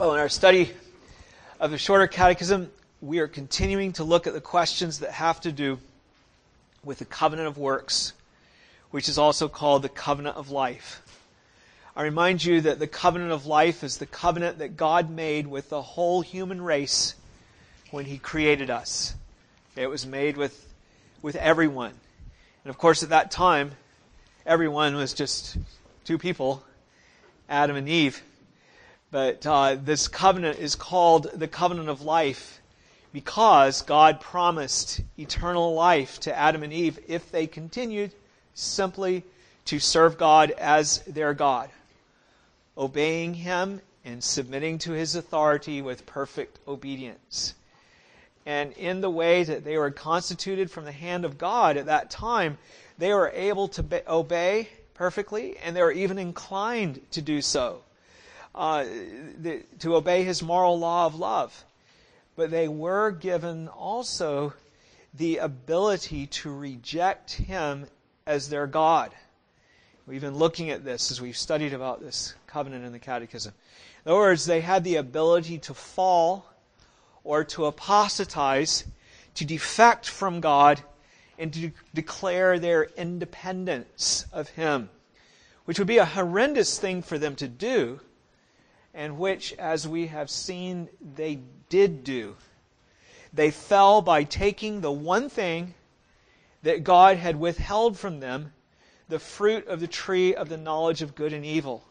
Well, in our study of the Shorter Catechism, we are continuing to look at the questions that have to do with the covenant of works, which is also called the covenant of life. I remind you that the covenant of life is the covenant that God made with the whole human race when He created us. It was made with everyone. And of course, at that time, everyone was just two people, Adam and Eve. But this covenant is called the covenant of life because God promised eternal life to Adam and Eve if they continued simply to serve God as their God, obeying Him and submitting to His authority with perfect obedience. And in the way that they were constituted from the hand of God at that time, they were able to obey perfectly, and they were even inclined to do so. To obey His moral law of love. But they were given also the ability to reject Him as their God. We've been looking at this as we've studied about this covenant in the Catechism. In other words, they had the ability to fall or to apostatize, to defect from God, and to declare their independence of Him, which would be a horrendous thing for them to do, and which, as we have seen, they did do. They fell by taking the one thing that God had withheld from them, the fruit of the tree of the knowledge of good and evil.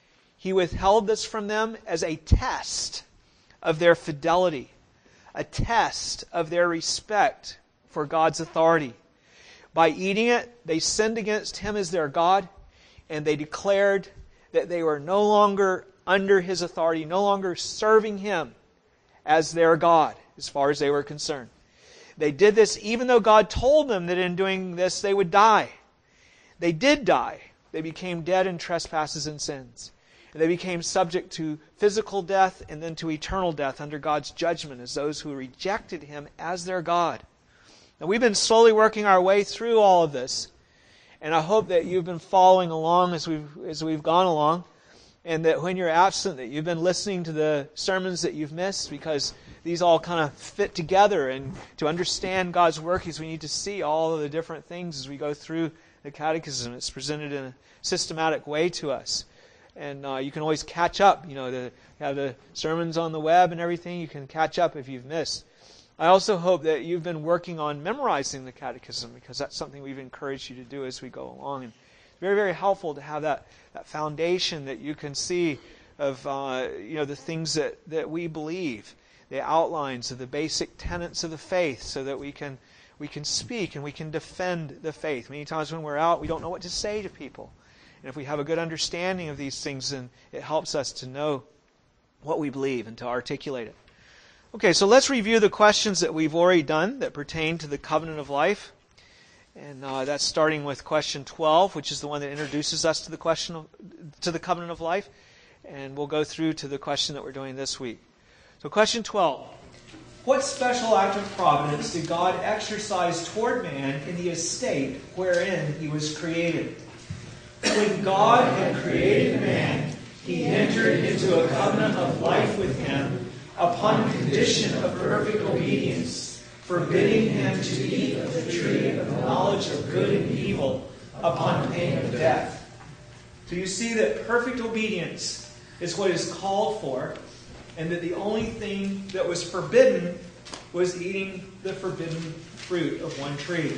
He withheld this from them as a test of their fidelity, a test of their respect for God's authority. By eating it, they sinned against Him as their God, and they declared that they were no longer under His authority, no longer serving Him as their God, as far as they were concerned. They did this even though God told them that in doing this they would die. They did die. They became dead in trespasses and sins. And they became subject to physical death and then to eternal death under God's judgment as those who rejected Him as their God. Now, we've been slowly working our way through all of this, and I hope that you've been following along as we've gone along. And that when you're absent, that you've been listening to the sermons that you've missed, because these all kind of fit together. And to understand God's workings, we need to see all of the different things as we go through the Catechism. It's presented in a systematic way to us. And you can always catch up. You have the sermons on the web and everything. You can catch up if you've missed. I also hope that you've been working on memorizing the Catechism, because that's something we've encouraged you to do as we go along. And very, very helpful to have that foundation that you can see of the things that we believe, the outlines of the basic tenets of the faith, so that we can speak and we can defend the faith. Many times when we're out, we don't know what to say to people. And if we have a good understanding of these things, then it helps us to know what we believe and to articulate it. Okay, so let's review the questions that we've already done that pertain to the covenant of life. And that's starting with question 12, which is the one that introduces us to the covenant of life. And we'll go through to the question that we're doing this week. So question 12. What special act of providence did God exercise toward man in the estate wherein he was created? When God had created man, He entered into a covenant of life with him upon condition of perfect obedience, forbidding him to eat of the tree of the knowledge of good and evil upon pain of death. So you see that perfect obedience is what is called for, and that the only thing that was forbidden was eating the forbidden fruit of one tree.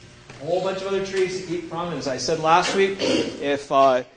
A whole bunch of other trees to eat from. As I said last week, if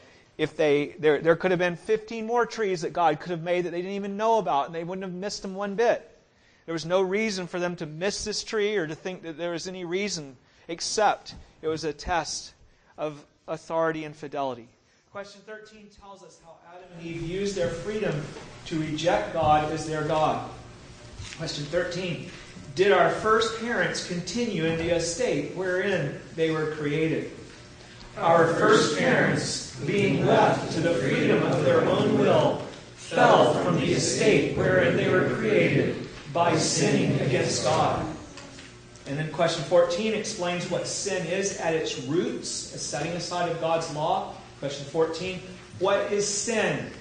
there could have been 15 more trees that God could have made that they didn't even know about, and they wouldn't have missed them one bit. There was no reason for them to miss this tree or to think that there was any reason, except it was a test of authority and fidelity. Question 13 tells us how Adam and Eve used their freedom to reject God as their God. Question 13. Did our first parents continue in the estate wherein they were created? Our first parents, being left to the freedom of their own will, fell from the estate wherein they were created by sinning against God. And then question 14 explains what sin is at its roots, a setting aside of God's law. Question 14, what is sin?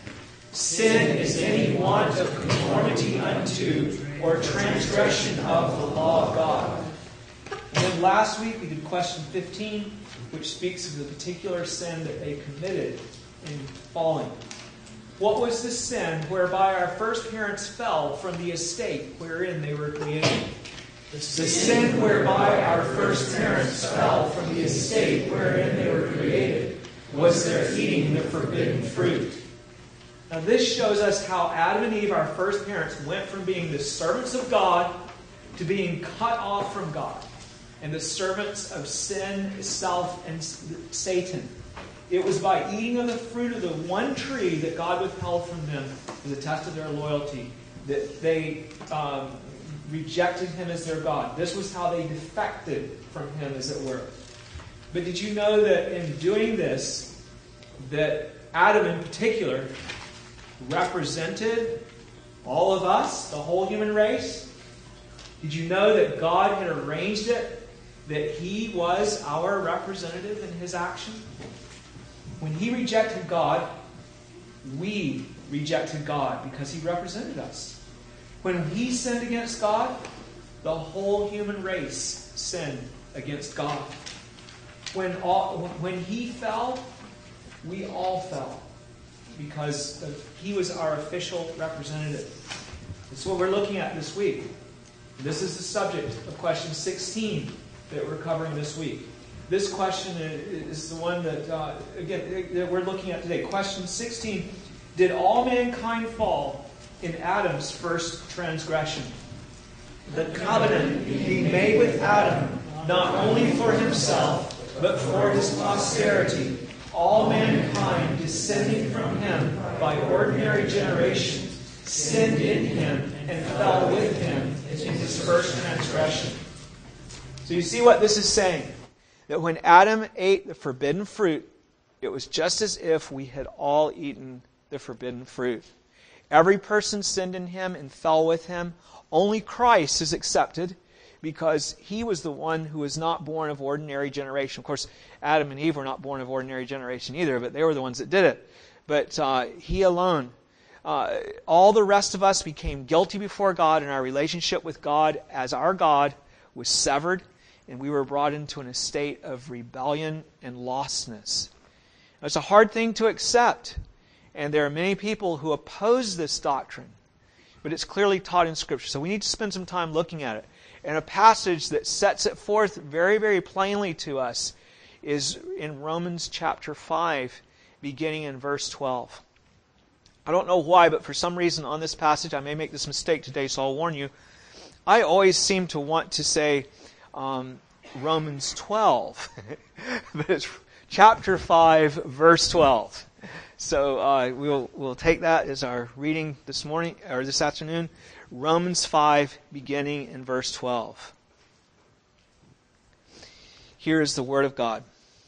Sin is any want of conformity unto or transgression of the law of God. And then last week we did question 15, which speaks of the particular sin that they committed in falling. What was the sin whereby our first parents fell from the estate wherein they were created? The sin whereby our first parents fell from the estate wherein they were created was their eating the forbidden fruit. Now this shows us how Adam and Eve, our first parents, went from being the servants of God to being cut off from God and the servants of sin, self, and Satan. It was by eating of the fruit of the one tree that God withheld from them as a test of their loyalty that they rejected Him as their God. This was how they defected from Him, as it were. But did you know that in doing this, that Adam in particular represented all of us, the whole human race? Did you know that God had arranged it, that He was our representative in His action? When He rejected God, we rejected God because He represented us. When He sinned against God, the whole human race sinned against God. When He fell, we all fell because He was our official representative. That's what we're looking at this week. This is the subject of question 16 that we're covering this week. This question is the one that we're looking at today. Question 16, did all mankind fall in Adam's first transgression? The covenant being made with Adam, not only for himself, but for his posterity, all mankind descending from him by ordinary generation, sinned in him and fell with him in his first transgression. So you see what this is saying? That when Adam ate the forbidden fruit, it was just as if we had all eaten the forbidden fruit. Every person sinned in him and fell with him. Only Christ is accepted because He was the one who was not born of ordinary generation. Of course, Adam and Eve were not born of ordinary generation either, but they were the ones that did it. But He alone. All the rest of us became guilty before God, and our relationship with God as our God was severed, and we were brought into an estate of rebellion and lostness. Now, it's a hard thing to accept, and there are many people who oppose this doctrine, but it's clearly taught in Scripture. So we need to spend some time looking at it. And a passage that sets it forth very, very plainly to us is in Romans chapter 5, beginning in verse 12. I don't know why, but for some reason on this passage, I may make this mistake today, so I'll warn you. I always seem to want to say Romans 12, but it's chapter 5, verse 12. So we'll take that as our reading this morning or this afternoon. Romans 5, beginning in verse 12. Here is the word of God.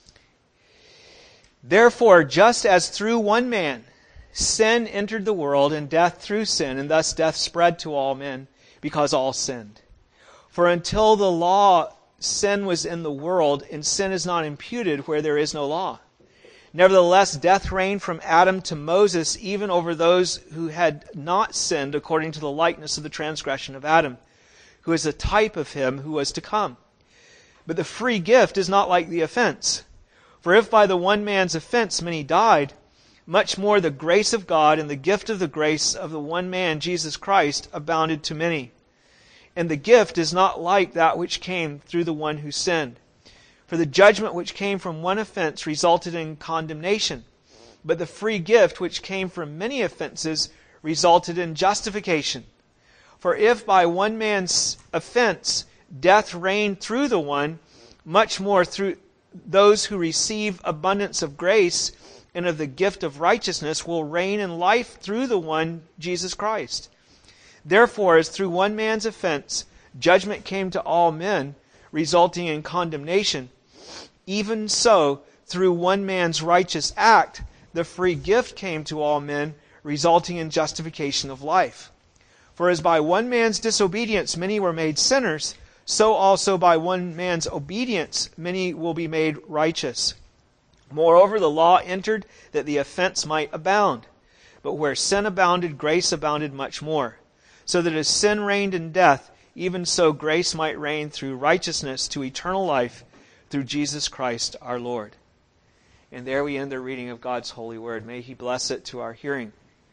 Therefore, just as through one man sin entered the world, and death through sin, and thus death spread to all men, because all sinned. For until the law, sin was in the world, and sin is not imputed where there is no law. Nevertheless, death reigned from Adam to Moses, even over those who had not sinned according to the likeness of the transgression of Adam, who is a type of him who was to come. But the free gift is not like the offense. For if by the one man's offense many died, much more the grace of God and the gift of the grace of the one man, Jesus Christ, abounded to many. And the gift is not like that which came through the one who sinned. For the judgment which came from one offense resulted in condemnation, but the free gift which came from many offenses resulted in justification. For if by one man's offense death reigned through the one, much more through those who receive abundance of grace and of the gift of righteousness will reign in life through the one, Jesus Christ. Therefore, as through one man's offense judgment came to all men, resulting in condemnation, even so, through one man's righteous act, the free gift came to all men, resulting in justification of life. For as by one man's disobedience many were made sinners, so also by one man's obedience many will be made righteous. Moreover, the law entered that the offense might abound. But where sin abounded, grace abounded much more. So that as sin reigned in death, even so grace might reign through righteousness to eternal life through Jesus Christ our Lord. And there we end the reading of God's holy word. May He bless it to our hearing.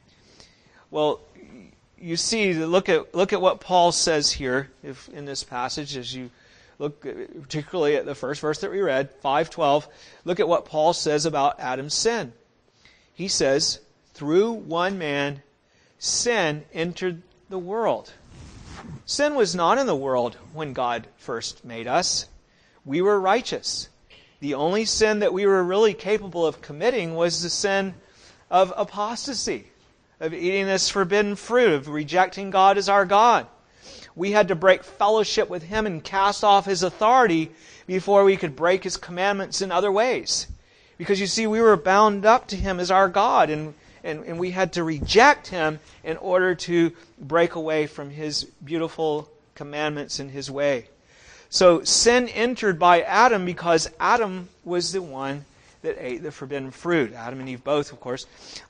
Well, you see, look at what Paul says here in this passage as you look particularly at the first verse that we read, 5:12. Look at what Paul says about Adam's sin. He says, through one man, sin entered the world. Sin was not in the world when God first made us. We were righteous. The only sin that we were really capable of committing was the sin of apostasy, of eating this forbidden fruit, of rejecting God as our God. We had to break fellowship with Him and cast off His authority before we could break His commandments in other ways. Because you see, we were bound up to Him as our God, and we had to reject Him in order to break away from His beautiful commandments and His way. So sin entered by Adam because Adam was the one that ate the forbidden fruit. Adam and Eve both, of course.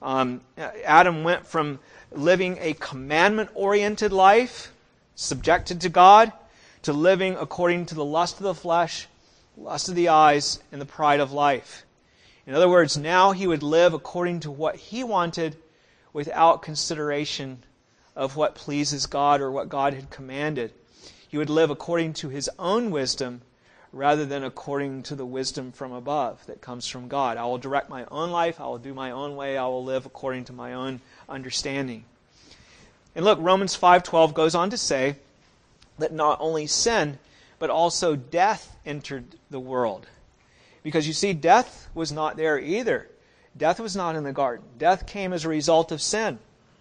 Adam went from living a commandment-oriented life, subjected to God, to living according to the lust of the flesh, lust of the eyes, and the pride of life. In other words, now he would live according to what he wanted without consideration of what pleases God or what God had commanded. He would live according to his own wisdom rather than according to the wisdom from above that comes from God. I will direct my own life. I will do my own way. I will live according to my own understanding. And look, Romans 5:12 goes on to say that not only sin, but also death entered the world. Because you see, death was not there either. Death was not in the garden. Death came as a result of sin.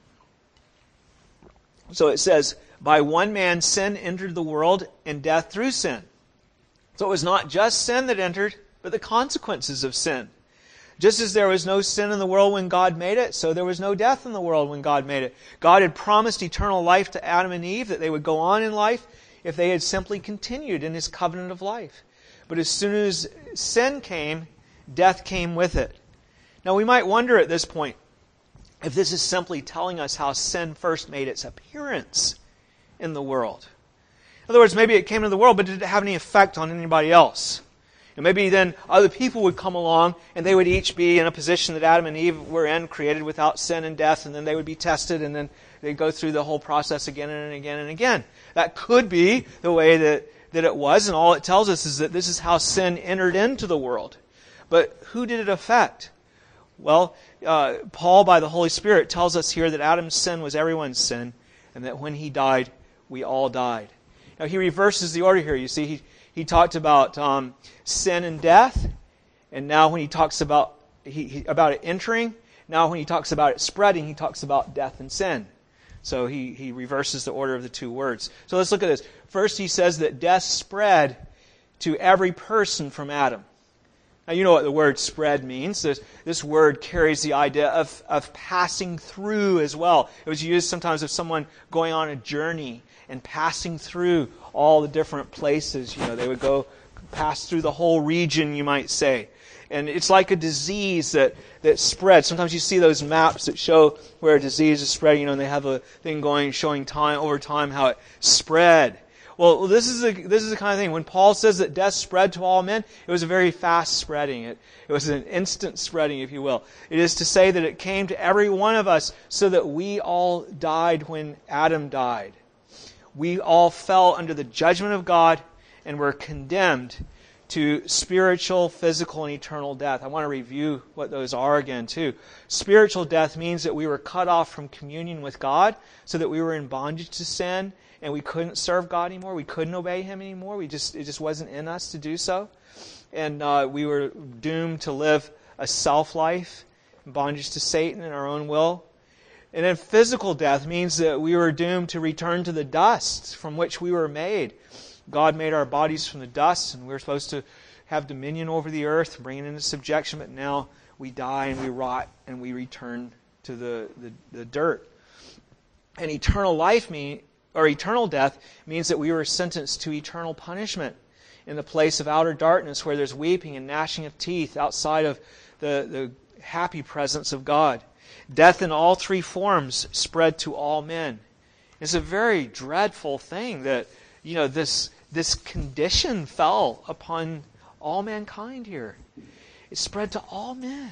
So it says, by one man sin entered the world, and death through sin. So it was not just sin that entered, but the consequences of sin. Just as there was no sin in the world when God made it, so there was no death in the world when God made it. God had promised eternal life to Adam and Eve, that they would go on in life if they had simply continued in His covenant of life. But as soon as sin came, death came with it. Now we might wonder at this point if this is simply telling us how sin first made its appearance in the world. In other words, maybe it came into the world, but did it have any effect on anybody else? And maybe then other people would come along and they would each be in a position that Adam and Eve were in, created without sin and death, and then they would be tested, and then they'd go through the whole process again and again and again. That could be the way that it was, and all it tells us is that this is how sin entered into the world. But who did it affect? Well, Paul, by the Holy Spirit, tells us here that Adam's sin was everyone's sin, and that when he died, we all died. Now, he reverses the order here. You see, he talked about sin and death, and now when he talks about it entering, now when he talks about it spreading, he talks about death and sin. So he reverses the order of the two words. So let's look at this. First, he says that death spread to every person from Adam. Now, you know what the word spread means. This word carries the idea of passing through as well. It was used sometimes of someone going on a journey and passing through all the different places. You know, they would go pass through the whole region, you might say. And it's like a disease that spreads. Sometimes you see those maps that show where a disease is spreading, you know, and they have a thing going showing time over time how it spread. Well, this is the kind of thing. When Paul says that death spread to all men, it was a very fast spreading. It was an instant spreading, if you will. It is to say that it came to every one of us so that we all died when Adam died. We all fell under the judgment of God and were condemned to spiritual, physical, and eternal death. I want to review what those are again, too. Spiritual death means that we were cut off from communion with God, so that we were in bondage to sin, and we couldn't serve God anymore. We couldn't obey Him anymore. It just wasn't in us to do so. And we were doomed to live a self-life, in bondage to Satan and our own will. And then physical death means that we were doomed to return to the dust from which we were made. God made our bodies from the dust, and we were supposed to have dominion over the earth, bring it into subjection, but now we die and we rot and we return to the dirt. And eternal death means that we were sentenced to eternal punishment in the place of outer darkness, where there's weeping and gnashing of teeth outside of the happy presence of God. Death in all three forms spread to all men. It's a very dreadful thing that, this condition fell upon all mankind here. It spread to all men.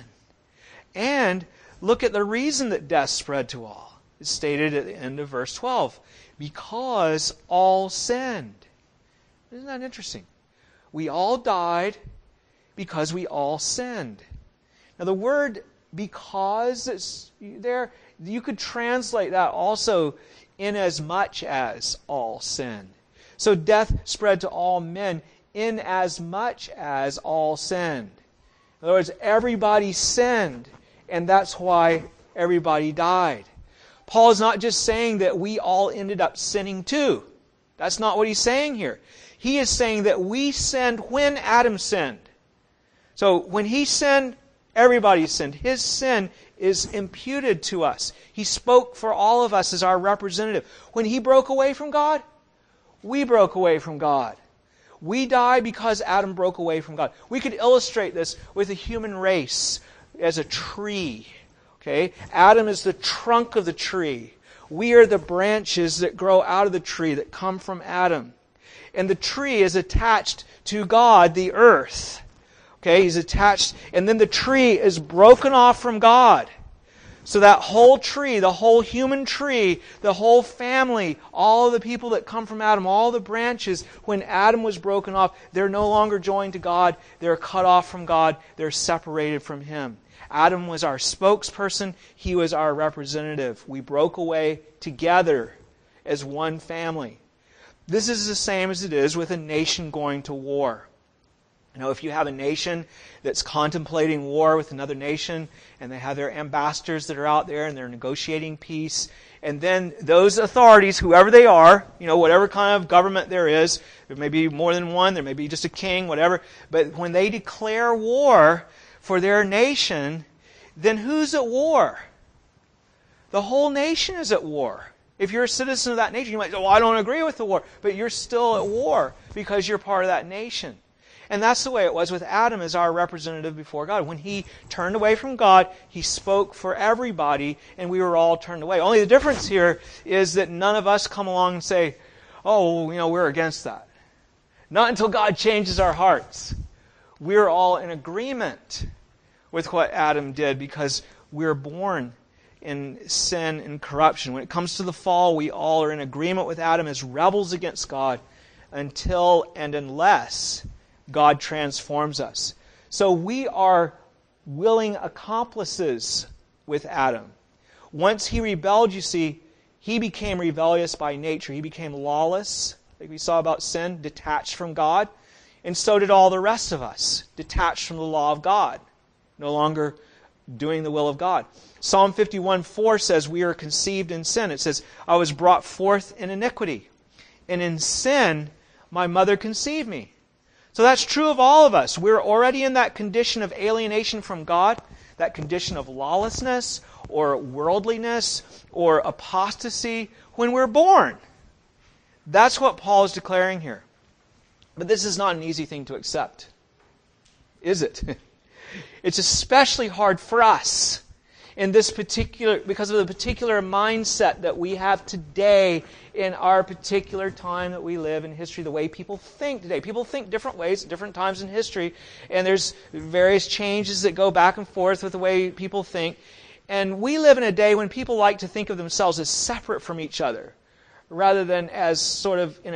And look at the reason that death spread to all. It's stated at the end of verse 12. Because all sinned. Isn't that interesting? We all died because we all sinned. Now the word because is there, you could translate that also in as much as all sinned. So death spread to all men in as much as all sinned. In other words, everybody sinned, and that's why everybody died. Paul is not just saying that we all ended up sinning too. That's not what he's saying here. He is saying that we sinned when Adam sinned. So when he sinned, everybody sinned. His sin is imputed to us. He spoke for all of us as our representative. When he broke away from God, we broke away from God. We die because Adam broke away from God. We could illustrate this with the human race as a tree. Okay? Adam is the trunk of the tree. We are the branches that grow out of the tree that come from Adam. And the tree is attached to God, the earth. Okay, he's attached, and then the tree is broken off from God. So that whole tree, the whole human tree, the whole family, all of the people that come from Adam, all the branches, when Adam was broken off, they're no longer joined to God. They're cut off from God. They're separated from Him. Adam was our spokesperson. He was our representative. We broke away together as one family. This is the same as it is with a nation going to war. If you have a nation that's contemplating war with another nation, and they have their ambassadors that are out there and they're negotiating peace, and then those authorities, whoever they are, whatever kind of government there is, there may be more than one, there may be just a king, whatever, but when they declare war for their nation, then who's at war? The whole nation is at war. If you're a citizen of that nation, you might say, well, I don't agree with the war, but you're still at war because you're part of that nation. And that's the way it was with Adam as our representative before God. When he turned away from God, he spoke for everybody, and we were all turned away. Only the difference here is that none of us come along and say, oh, we're against that. Not until God changes our hearts. We're all in agreement with what Adam did because we're born in sin and corruption. When it comes to the fall, we all are in agreement with Adam as rebels against God until and unless God transforms us. So we are willing accomplices with Adam. Once he rebelled, you see, he became rebellious by nature. He became lawless, like we saw about sin, detached from God. And so did all the rest of us, detached from the law of God, no longer doing the will of God. Psalm 51:4 says, we are conceived in sin. It says, I was brought forth in iniquity, and in sin my mother conceived me. So that's true of all of us. We're already in that condition of alienation from God, that condition of lawlessness or worldliness or apostasy when we're born. That's what Paul is declaring here. But this is not an easy thing to accept, is it? It's especially hard for us in this particular, because of the particular mindset that we have today in our particular time that we live in history, the way people think today. People think different ways at different times in history, and there's various changes that go back and forth with the way people think. And we live in a day when people like to think of themselves as separate from each other, rather than as sort of in a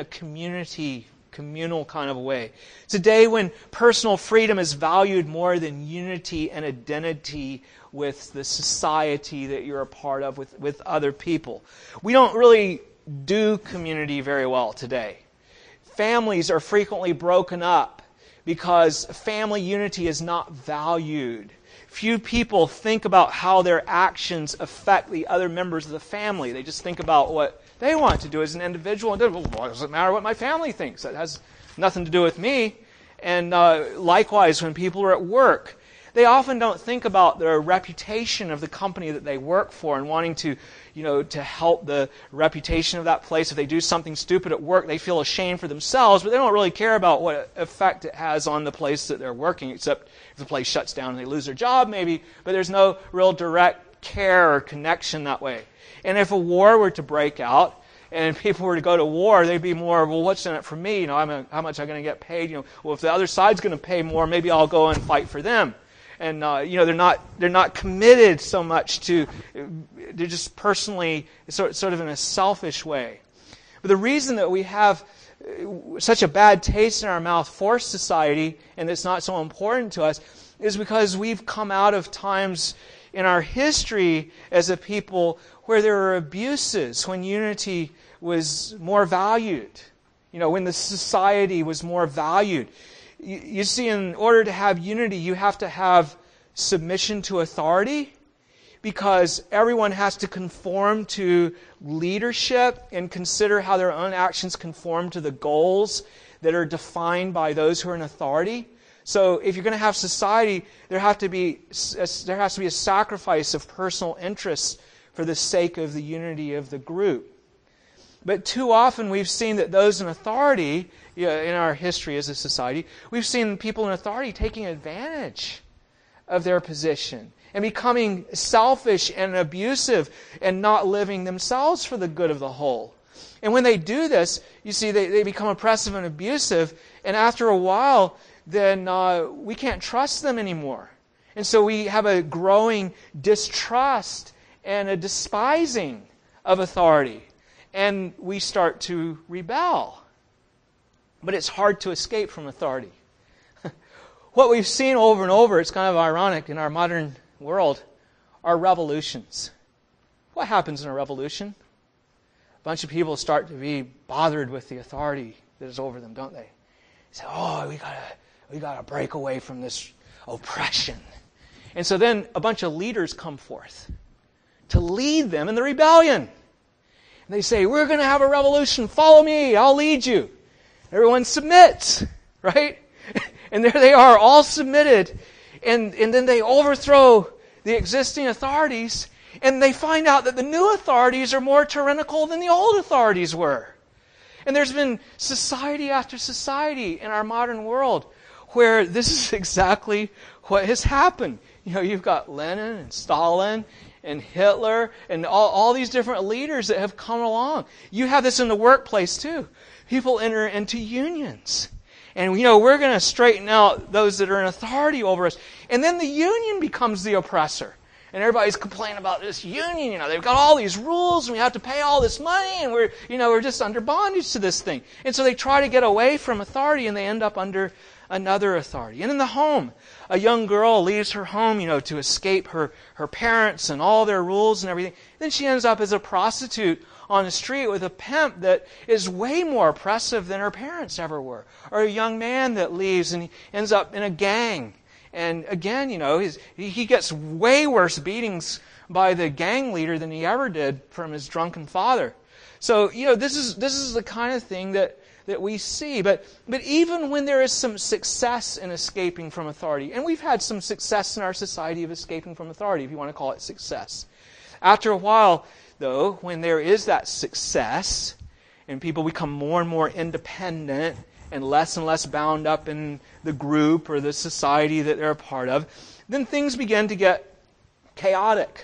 communal kind of a way. It's a day when personal freedom is valued more than unity and identity with the society that you're a part of, with other people. We don't really do community very well today. Families are frequently broken up because family unity is not valued. Few people think about how their actions affect the other members of the family. They just think about what they want to do as an individual. And well, why does it matter what my family thinks? That has nothing to do with me. And likewise, when people are at work, they often don't think about the reputation of the company that they work for and wanting to, to help the reputation of that place. If they do something stupid at work, they feel ashamed for themselves, but they don't really care about what effect it has on the place that they're working, except if the place shuts down and they lose their job maybe, but there's no real direct care or connection that way. And if a war were to break out, and people were to go to war, they'd be more, well, what's in it for me? How much am I going to get paid? Well, if the other side's going to pay more, maybe I'll go and fight for them. And they're not committed so much to. They're just personally sort of in a selfish way. But the reason that we have such a bad taste in our mouth for society, and it's not so important to us, is because we've come out of times in our history as a people where there were abuses, when unity was more valued, when the society was more valued. You see, in order to have unity, you have to have submission to authority, because everyone has to conform to leadership and consider how their own actions conform to the goals that are defined by those who are in authority. So if you're going to have society, there has to be a sacrifice of personal interests for the sake of the unity of the group. But too often we've seen that those in authority, in our history as a society, we've seen people in authority taking advantage of their position and becoming selfish and abusive and not living themselves for the good of the whole. And when they do this, you see, they become oppressive and abusive, and after a while, then we can't trust them anymore. And so we have a growing distrust and a despising of authority. And we start to rebel. But it's hard to escape from authority. What we've seen over and over, it's kind of ironic in our modern world, are revolutions. What happens in a revolution? A bunch of people start to be bothered with the authority that is over them, don't they? They say, oh, we gotta break away from this oppression. And so then a bunch of leaders come forth to lead them in the rebellion. And they say, we're going to have a revolution. Follow me. I'll lead you. Everyone submits, right? And there they are, all submitted. And then they overthrow the existing authorities, and they find out that the new authorities are more tyrannical than the old authorities were. And there's been society after society in our modern world where this is exactly what has happened. You've got Lenin and Stalin and Hitler and all these different leaders that have come along. You have this in the workplace too. People enter into unions. And we're going to straighten out those that are in authority over us. And then the union becomes the oppressor. And everybody's complaining about this union. They've got all these rules, and we have to pay all this money, and we're just under bondage to this thing. And so they try to get away from authority, and they end up under another authority. And in the home, a young girl leaves her home, to escape her parents and all their rules and everything. Then she ends up as a prostitute on the street with a pimp that is way more oppressive than her parents ever were. Or a young man that leaves and he ends up in a gang. And again, he gets way worse beatings by the gang leader than he ever did from his drunken father. So, this is the kind of thing that we see. But even when there is some success in escaping from authority, and we've had some success in our society of escaping from authority, if you want to call it success. After a while, though, when there is that success, and people become more and more independent and less bound up in the group or the society that they're a part of, then things begin to get chaotic.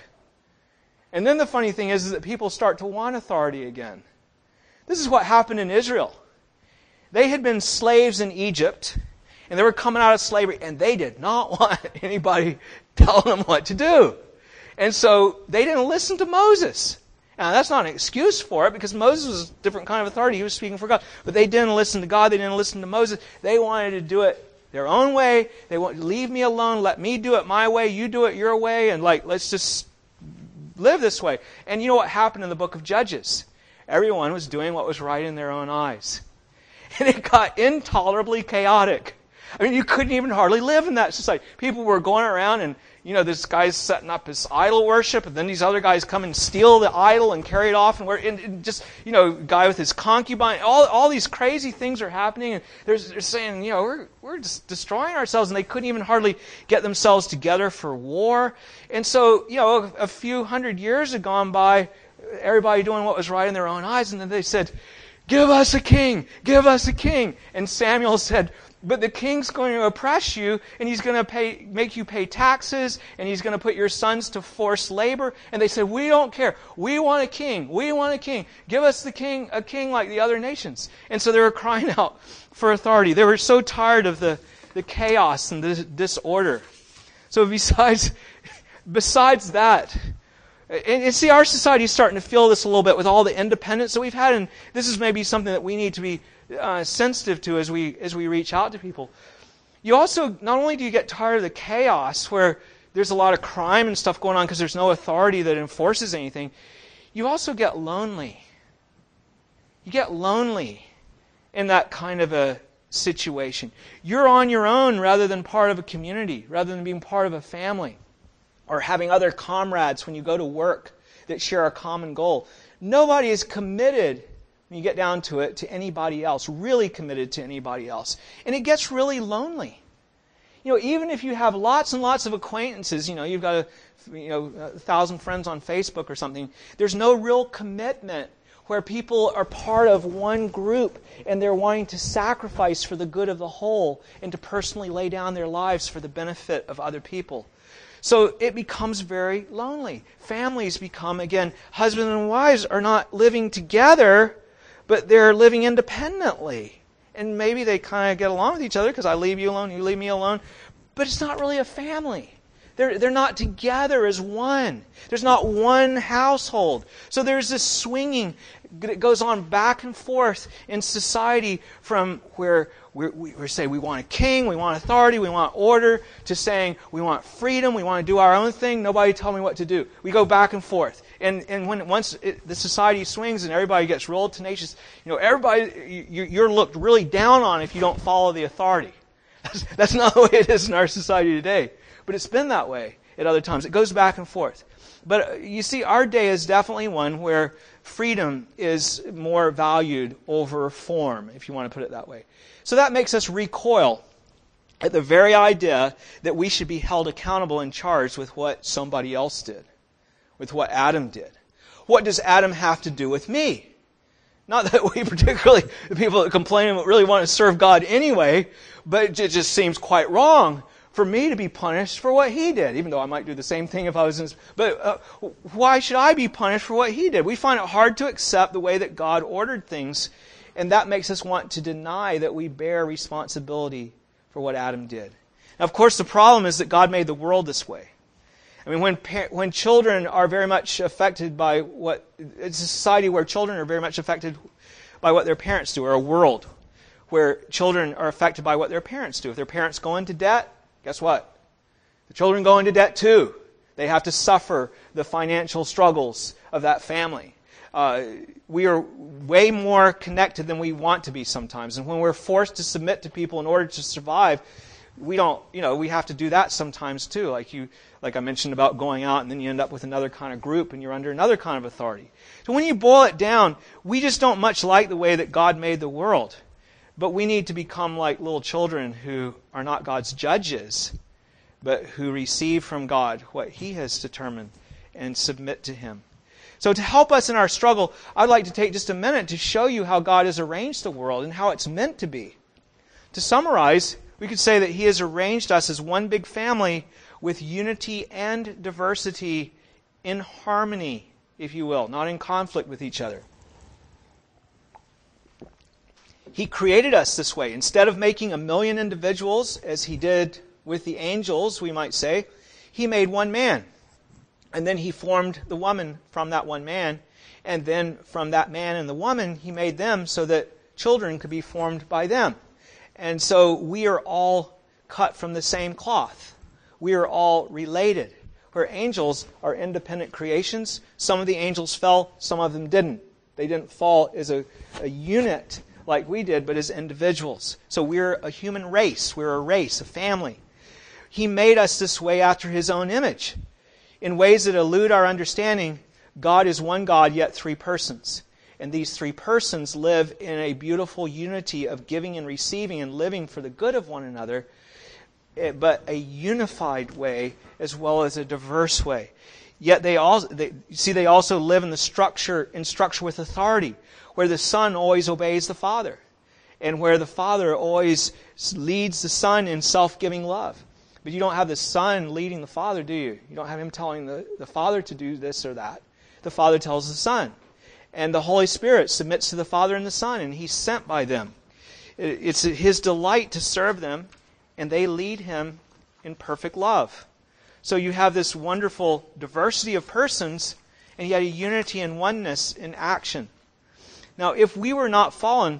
And then the funny thing is that people start to want authority again. This is what happened in Israel. They had been slaves in Egypt, and they were coming out of slavery, and they did not want anybody telling them what to do. And so they didn't listen to Moses. Now, that's not an excuse for it, because Moses was a different kind of authority. He was speaking for God. But they didn't listen to God. They didn't listen to Moses. They wanted to do it their own way. They want to leave me alone. Let me do it my way. You do it your way. And let's just live this way. And you know what happened in the book of Judges? Everyone was doing what was right in their own eyes. And it got intolerably chaotic. I mean, you couldn't even hardly live in that society. People were going around and, this guy's setting up his idol worship, and then these other guys come and steal the idol and carry it off, and guy with his concubine. All these crazy things are happening, and they're saying, we're just destroying ourselves, and they couldn't even hardly get themselves together for war. And so, a few hundred years had gone by, everybody doing what was right in their own eyes, and then they said, "Give us a king! Give us a king!" And Samuel said, "But the king's going to oppress you, and he's going to make you pay taxes, and he's going to put your sons to forced labor." And they said, "We don't care. We want a king. We want a king. Give us the king, a king like the other nations." And so they were crying out for authority. They were so tired of the chaos and the disorder. So besides that, and see, our society is starting to feel this a little bit with all the independence that we've had, and this is maybe something that we need to be sensitive to as we reach out to people. You also, not only do you get tired of the chaos where there's a lot of crime and stuff going on because there's no authority that enforces anything, you also get lonely. You get lonely in that kind of a situation. You're on your own rather than part of a community, rather than being part of a family, or having other comrades when you go to work that share a common goal. Nobody is committed, when you get down to it, to anybody else, really committed to anybody else. And it gets really lonely. Even if you have lots and lots of acquaintances, you've got 1,000 friends on Facebook or something, there's no real commitment where people are part of one group and they're wanting to sacrifice for the good of the whole and to personally lay down their lives for the benefit of other people. So it becomes very lonely. Families become, again, husband and wives are not living together, but they're living independently. And maybe they kind of get along with each other because I leave you alone, you leave me alone. But it's not really a family. They're not together as one. There's not one household. So there's this swinging that goes on back and forth in society from where we say we want a king, we want authority, we want order, to saying we want freedom, we want to do our own thing, nobody tell me what to do. We go back and forth. And once the society swings and everybody gets real tenacious, you're looked really down on if you don't follow the authority. That's not the way it is in our society today. But it's been that way at other times. It goes back and forth. But you see, our day is definitely one where freedom is more valued over form, if you want to put it that way. So that makes us recoil at the very idea that we should be held accountable and charged with what somebody else did, with what Adam did. What does Adam have to do with me? Not that we particularly, the people that complain really want to serve God anyway, but it just seems quite wrong for me to be punished for what he did, even though I might do the same thing if I was in... But why should I be punished for what he did? We find it hard to accept the way that God ordered things, and that makes us want to deny that we bear responsibility for what Adam did. Now, of course, the problem is that God made the world this way. I mean, when children are very much affected by what... It's a society where children are very much affected by what their parents do, or a world where children are affected by what their parents do. If their parents go into debt, guess what? The children go into debt too. They have to suffer the financial struggles of that family. We are way more connected than we want to be sometimes. And when we're forced to submit to people in order to survive, we have to do that sometimes too. Like I mentioned about going out and then you end up with another kind of group and you're under another kind of authority. So when you boil it down, we just don't much like the way that God made the world. But we need to become like little children who are not God's judges, but who receive from God what He has determined and submit to Him. So to help us in our struggle, I'd like to take just a minute to show you how God has arranged the world and how it's meant to be. To summarize, we could say that He has arranged us as one big family with unity and diversity in harmony, if you will, not in conflict with each other. He created us this way. Instead of making 1 million individuals, as He did with the angels, we might say, He made one man. And then He formed the woman from that one man. And then from that man and the woman, He made them so that children could be formed by them. And so we are all cut from the same cloth. We are all related. Where angels are independent creations, some of the angels fell, some of them didn't. They didn't fall as a unit like we did, but as individuals. So we're a human race. We're a race, a family. He made us this way after His own image. In ways that elude our understanding, God is one God, yet three persons. And these three persons live in a beautiful unity of giving and receiving and living for the good of one another, but a unified way as well as a diverse way. Yet they also live in structure with authority, where the Son always obeys the Father, and where the Father always leads the Son in self-giving love. But you don't have the Son leading the Father, do you? You don't have Him telling the Father to do this or that. The Father tells the Son. And the Holy Spirit submits to the Father and the Son, and He's sent by them. It's His delight to serve them, and they lead Him in perfect love. So you have this wonderful diversity of persons, and yet a unity and oneness in action. Now, if we were not fallen,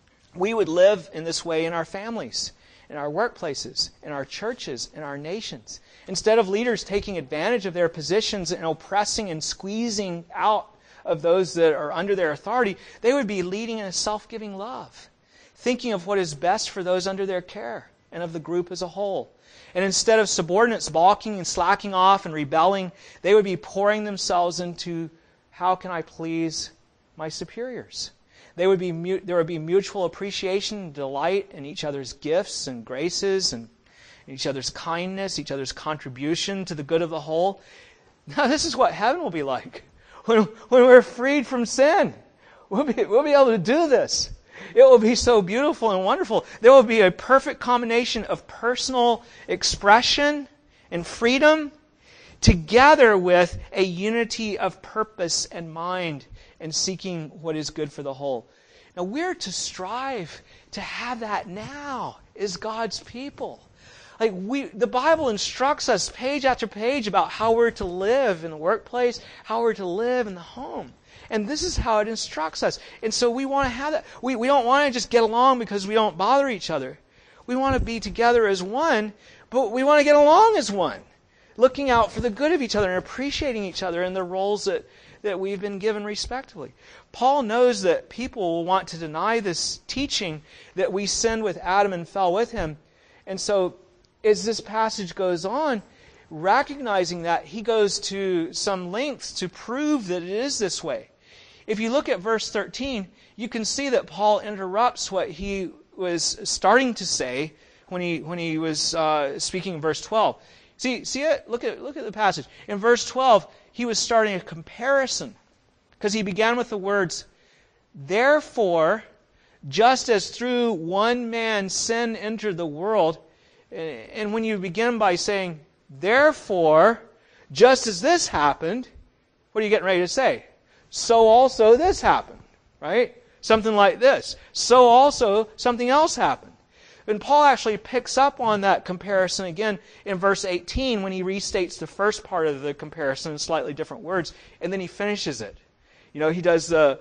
we would live in this way in our families, in our workplaces, in our churches, in our nations. Instead of leaders taking advantage of their positions and oppressing and squeezing out of those that are under their authority, they would be leading in a self-giving love, thinking of what is best for those under their care and of the group as a whole. And instead of subordinates balking and slacking off and rebelling, they would be pouring themselves into, how can I please my superiors? There would be mutual appreciation and delight in each other's gifts and graces and each other's kindness, each other's contribution to the good of the whole. Now, this is what heaven will be like. When we're freed from sin, we'll be able to do this. It will be so beautiful and wonderful. There will be a perfect combination of personal expression and freedom together with a unity of purpose and mind and seeking what is good for the whole. Now, we're to strive to have that now as God's people. The Bible instructs us page after page about how we're to live in the workplace, how we're to live in the home. And this is how it instructs us. And so we want to have that. We don't want to just get along because we don't bother each other. We want to be together as one, but we want to get along as one, looking out for the good of each other and appreciating each other in the roles that we've been given respectively. Paul knows that people will want to deny this teaching that we sinned with Adam and fell with him. And so as this passage goes on, recognizing that, he goes to some lengths to prove that it is this way. If you look at verse 13, you can see that Paul interrupts what he was starting to say when he was speaking in verse 12. See it? Look at the passage. In verse 12, he was starting a comparison because he began with the words, "Therefore, just as through one man sin entered the world," and when you begin by saying, "Therefore, just as this happened," what are you getting ready to say? So also this happened, right? Something like this. So also something else happened. And Paul actually picks up on that comparison again in verse 18 when he restates the first part of the comparison in slightly different words, and then he finishes it. He does the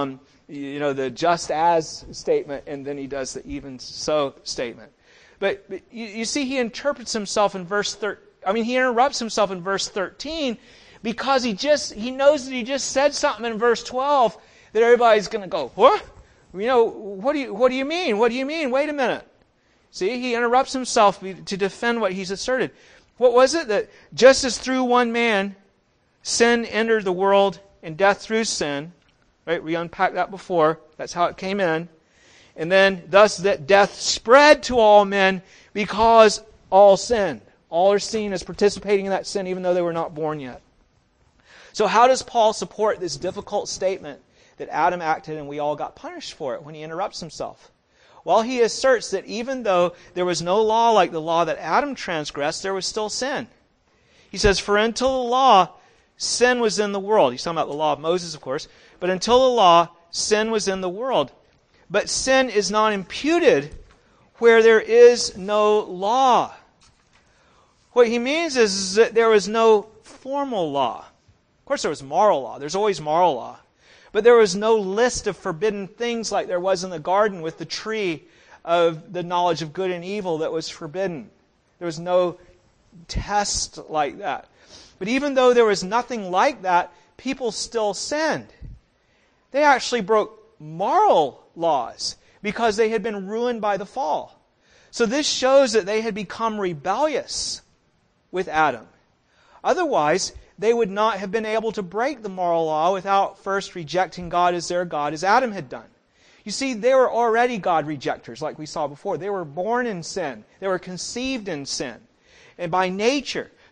just as statement, and then he does the even so statement. But you see, he interprets himself in he interrupts himself in verse 13 because he knows that he just said something in verse 12 that everybody's going to go, "What? What do you mean? What do you mean? Wait a minute." See, he interrupts himself to defend what he's asserted. What was it? That just as through one man sin entered the world and death through sin, right? We unpacked that before. That's how it came in. And then, thus that death spread to all men because all sinned. All are seen as participating in that sin even though they were not born yet. So how does Paul support this difficult statement that Adam acted and we all got punished for it when he interrupts himself? Well, he asserts that even though there was no law like the law that Adam transgressed, there was still sin. He says, "For until the law, sin was in the world." He's talking about the law of Moses, of course. "But until the law, sin was in the world. But sin is not imputed where there is no law." What he means is that there was no formal law. Of course, there was moral law. There's always moral law. But there was no list of forbidden things like there was in the garden with the tree of the knowledge of good and evil that was forbidden. There was no test like that. But even though there was nothing like that, people still sinned. They actually broke moral laws because they had been ruined by the fall. So this shows that they had become rebellious with Adam. Otherwise, they would not have been able to break the moral law without first rejecting God as their God, as Adam had done. You see, they were already God rejectors, like we saw before. They were born in sin. They were conceived in sin, and by nature.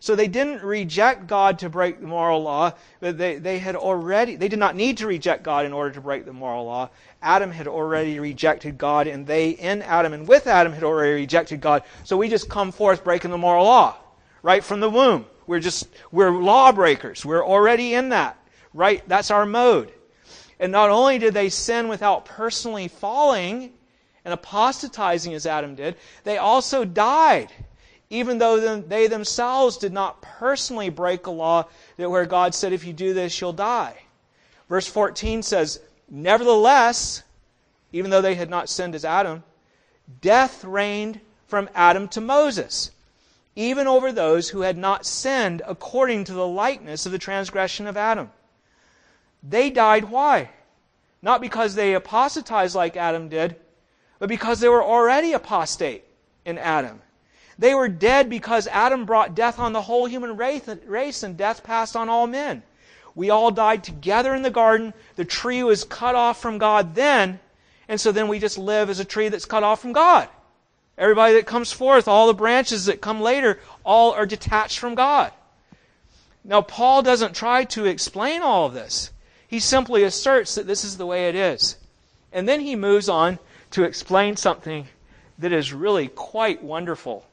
So they didn't reject God to break the moral law, but they did not need to reject God in order to break the moral law. Adam had already rejected God, and they in Adam and with Adam had already rejected God. So we just come forth breaking the moral law right from the womb. We're lawbreakers. We're already in that. Right? That's our mode. And not only did they sin without personally falling and apostatizing as Adam did, they also died, even though they themselves did not personally break a law where God said, if you do this, you'll die. Verse 14 says, nevertheless, even though they had not sinned as Adam, death reigned from Adam to Moses, even over those who had not sinned according to the likeness of the transgression of Adam. They died why? Not because they apostatized like Adam did, but because they were already apostate in Adam. They were dead because Adam brought death on the whole human race, and death passed on all men. We all died together in the garden. The tree was cut off from God then, and so then we just live as a tree that's cut off from God. Everybody that comes forth, all the branches that come later, all are detached from God. Now, Paul doesn't try to explain all of this. He simply asserts that this is the way it is. And then he moves on to explain something that is really quite wonderful.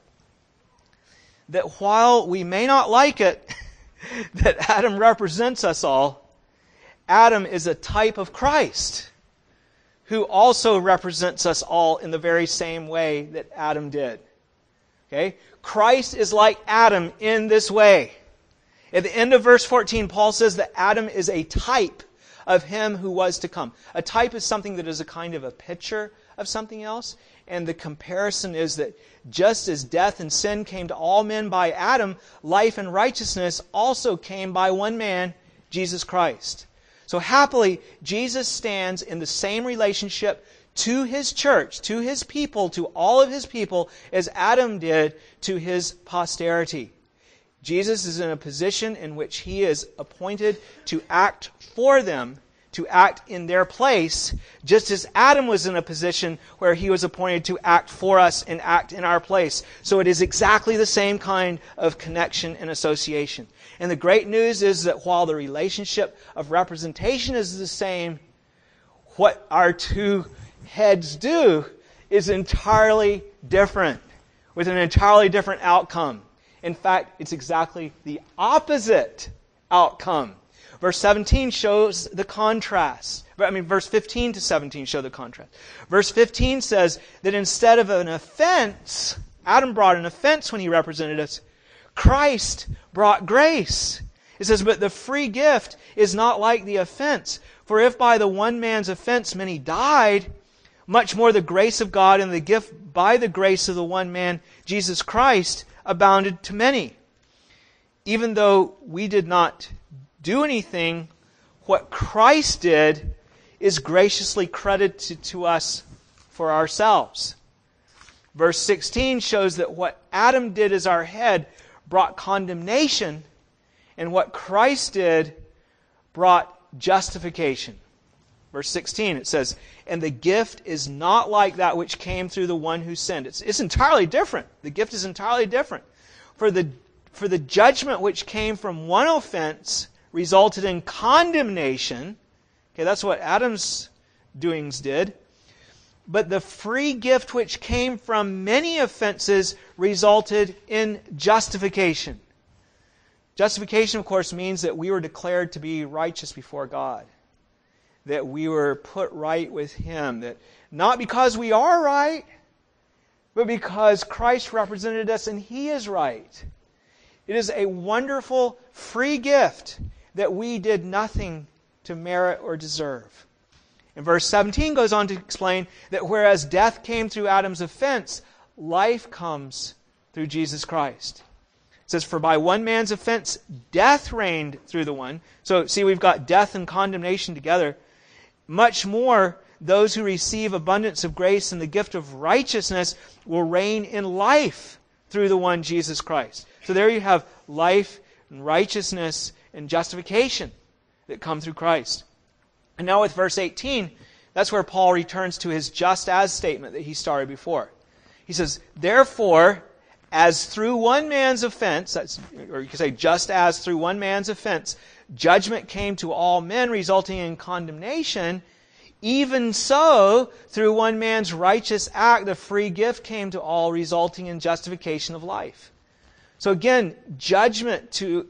That while we may not like it, that Adam represents us all, Adam is a type of Christ, who also represents us all in the very same way that Adam did. Okay? Christ is like Adam in this way. At the end of verse 14, Paul says that Adam is a type of him who was to come. A type is something that is a kind of a picture of something else. And the comparison is that just as death and sin came to all men by Adam, life and righteousness also came by one man, Jesus Christ. So happily, Jesus stands in the same relationship to His church, to His people, to all of His people, as Adam did to his posterity. Jesus is in a position in which He is appointed to act for them, to act in their place, just as Adam was in a position where he was appointed to act for us and act in our place. So it is exactly the same kind of connection and association. And the great news is that while the relationship of representation is the same, what our two heads do is entirely different, with an entirely different outcome. In fact, it's exactly the opposite outcome. Verse 17 shows the contrast. Verse 15 to 17 show the contrast. Verse 15 says that instead of an offense, Adam brought an offense when he represented us, Christ brought grace. It says, but the free gift is not like the offense. For if by the one man's offense many died, much more the grace of God and the gift by the grace of the one man, Jesus Christ, abounded to many. Even though we did not do anything, what Christ did is graciously credited to us for ourselves. Verse 16 shows that what Adam did as our head brought condemnation, and what Christ did brought justification. Verse 16, it says, and the gift is not like that which came through the one who sinned. It's entirely different. The gift is entirely different. For the judgment which came from one offense resulted in condemnation. Okay, that's what Adam's doings did. But the free gift which came from many offenses resulted in justification. Justification, of course, means that we were declared to be righteous before God. That we were put right with Him. That not because we are right, but because Christ represented us and He is right. It is a wonderful free gift that we did nothing to merit or deserve. And verse 17 goes on to explain that whereas death came through Adam's offense, life comes through Jesus Christ. It says, for by one man's offense, death reigned through the one. So, see, we've got death and condemnation together. Much more, those who receive abundance of grace and the gift of righteousness will reign in life through the one Jesus Christ. So there you have life and righteousness and justification that come through Christ. And now with verse 18, that's where Paul returns to his just as statement that he started before. He says, therefore, as through one man's offense, or you could say just as through one man's offense, judgment came to all men resulting in condemnation, even so, through one man's righteous act, the free gift came to all, resulting in justification of life. So again, judgment to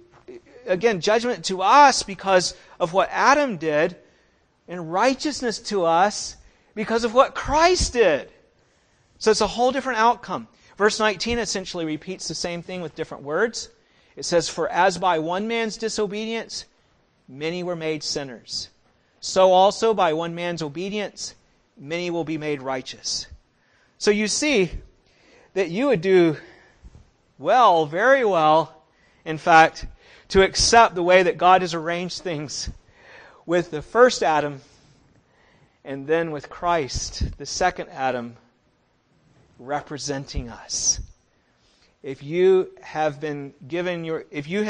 us because of what Adam did, and righteousness to us because of what Christ did. So it's a whole different outcome. Verse 19 essentially repeats the same thing with different words. It says, "For as by one man's disobedience, many were made sinners, so also by one man's obedience, many will be made righteous." So you see that you would do well, very well, in fact, to accept the way that God has arranged things with the first Adam and then with Christ, the second Adam, representing us. If you had been given your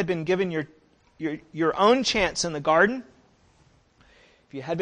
own chance in the garden, you have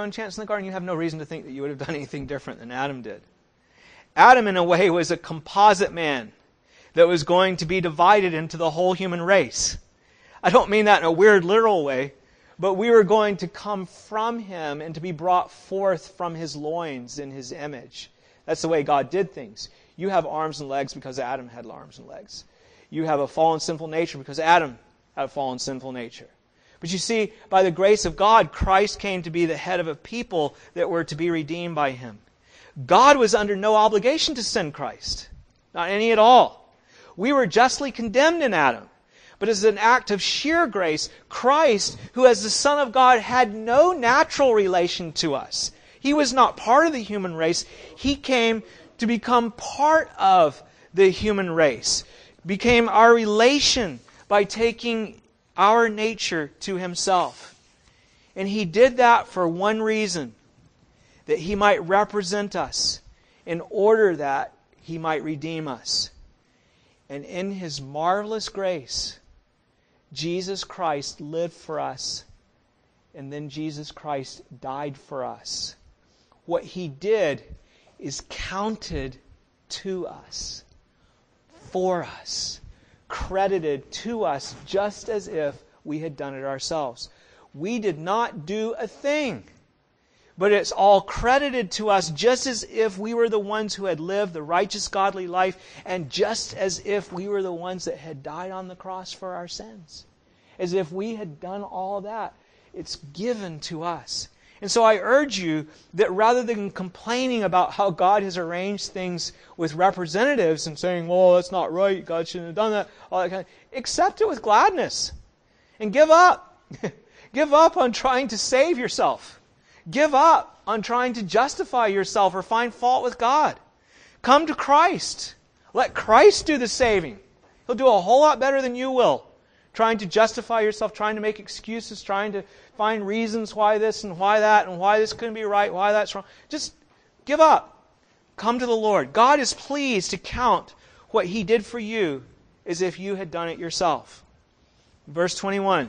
no reason to think that you would have done anything different than Adam did. Adam, in a way, was a composite man that was going to be divided into the whole human race. I don't mean that in a weird, literal way, but we were going to come from him and to be brought forth from his loins in his image. That's the way God did things. You have arms and legs because Adam had arms and legs. You have a fallen, sinful nature because Adam had a fallen, sinful nature. But you see, by the grace of God, Christ came to be the head of a people that were to be redeemed by him. God was under no obligation to send Christ. Not any at all. We were justly condemned in Adam. But as an act of sheer grace, Christ, who as the Son of God had no natural relation to us, he was not part of the human race. He came to become part of the human race. Became our relation by taking our nature to himself. And he did that for one reason, that he might represent us in order that he might redeem us. And in his marvelous grace, Jesus Christ lived for us, and then Jesus Christ died for us. What he did is counted to us, for us, credited to us, just as if we had done it ourselves. We did not do a thing, but it's all credited to us just as if we were the ones who had lived the righteous, godly life, and just as if we were the ones that had died on the cross for our sins. As if we had done all that. It's given to us. And so I urge you that rather than complaining about how God has arranged things with representatives and saying, well, that's not right, God shouldn't have done that, all that kind of, accept it with gladness. And give up. Give up on trying to save yourself. Give up on trying to justify yourself or find fault with God. Come to Christ. Let Christ do the saving. He'll do a whole lot better than you will. Trying to justify yourself, trying to make excuses, trying to find reasons why this and why that and why this couldn't be right, why that's wrong. Just give up. Come to the Lord. God is pleased to count what he did for you as if you had done it yourself. Verse 21,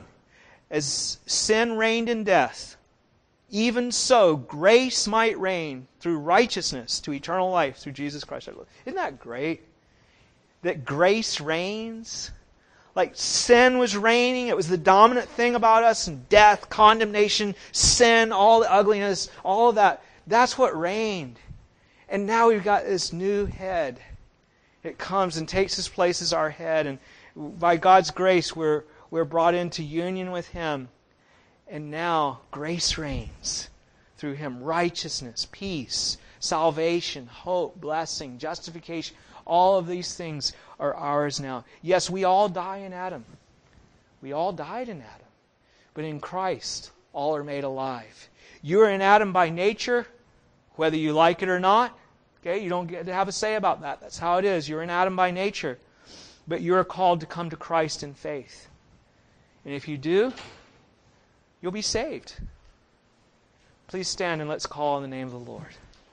as sin reigned in death, even so grace might reign through righteousness to eternal life through Jesus Christ our Lord. Isn't that great? That grace reigns? Like sin was reigning, it was the dominant thing about us, and death, condemnation, sin, all the ugliness, all of that. That's what reigned. And now we've got this new head. It comes and takes his place as our head, and by God's grace we're brought into union with him. And now grace reigns through him. Righteousness, peace, salvation, hope, blessing, justification. All of these things are ours now. Yes, we all die in Adam. We all died in Adam. But in Christ, all are made alive. You are in Adam by nature, whether you like it or not. Okay, you don't get to have a say about that. That's how it is. You're in Adam by nature. But you are called to come to Christ in faith. And if you do, you'll be saved. Please stand and let's call on the name of the Lord.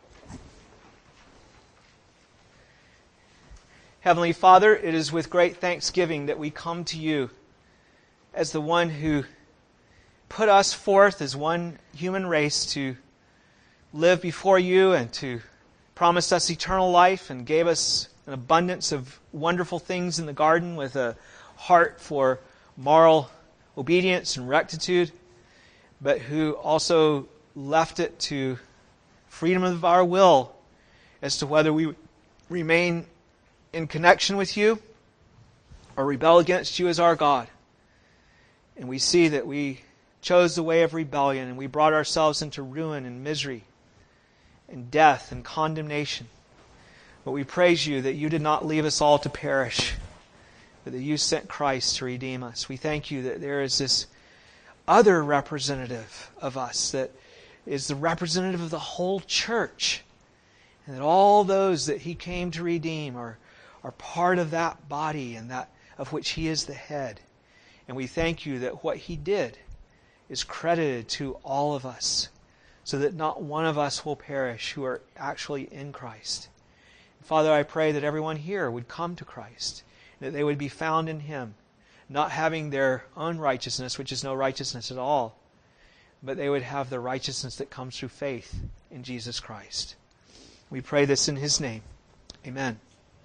Heavenly Father, it is with great thanksgiving that we come to you as the one who put us forth as one human race to live before you and to promised us eternal life and gave us an abundance of wonderful things in the garden with a heart for moral obedience and rectitude, but who also left it to freedom of our will as to whether we remain in connection with you or rebel against you as our God. And we see that we chose the way of rebellion and we brought ourselves into ruin and misery and death and condemnation. But we praise you that you did not leave us all to perish, but that you sent Christ to redeem us. We thank you that there is this other representative of us that is the representative of the whole church, and that all those that He came to redeem are part of that body and that of which He is the head. And we thank you that what He did is credited to all of us, so that not one of us will perish who are actually in Christ. Father, I pray that everyone here would come to Christ, that they would be found in Him, not having their own righteousness, which is no righteousness at all, but they would have the righteousness that comes through faith in Jesus Christ. We pray this in His name. Amen.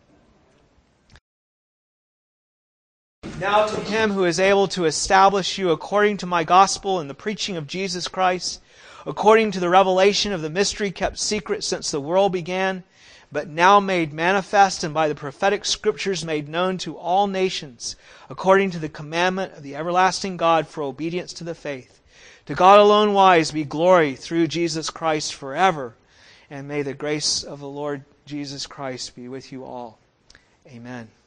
Now to Him who is able to establish you according to my gospel and the preaching of Jesus Christ, according to the revelation of the mystery kept secret since the world began, but now made manifest and by the prophetic scriptures made known to all nations, according to the commandment of the everlasting God for obedience to the faith. To God alone wise be glory through Jesus Christ forever. And may the grace of the Lord Jesus Christ be with you all. Amen.